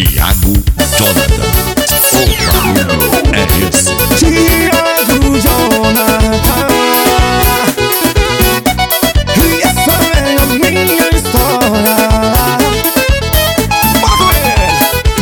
Thiago Jonathan. O barulho é esse. Thiago Jonathan. E essa é a minha história. Bora ver!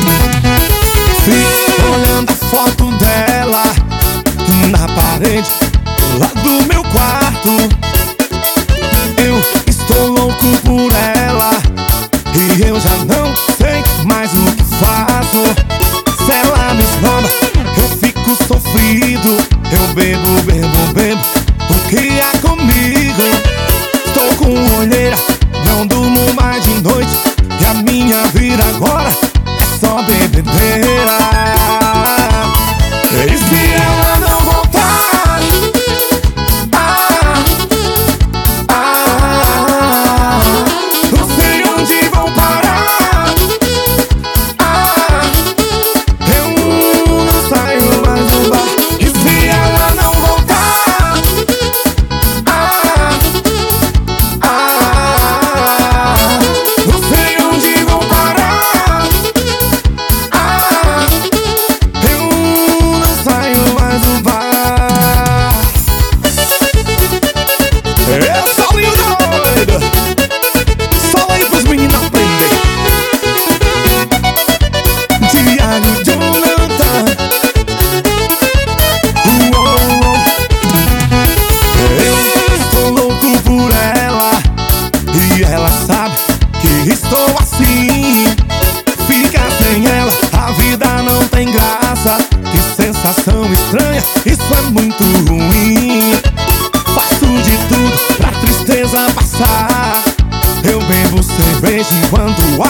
Fico olhando a foto dela na parede lá do meu quarto. Eu estou louco por ela e eu já não sei mais o que faço. Se ela me esnoba, eu fico sofrido. Eu bebo, bebo, bebo, o que é comigo? Estou com olheira, não durmo mais de noite, e a minha vida agora é só bebedeira. E se ela não voltar, não sei onde vou parar. Eu não saio mais do bar. E se ela não voltar, não sei onde vou parar. Eu não saio mais do bar. Eu sou o doido, só aí pros meninos aprender. Thiago Jonathan. Eu estou louco por ela e ela sabe que estou assim. Ficar sem ela, a vida não tem graça. Que sensação estranha, isso é muito ruim. Faço de tudo pra tristeza passar. Eu bebo cerveja enquanto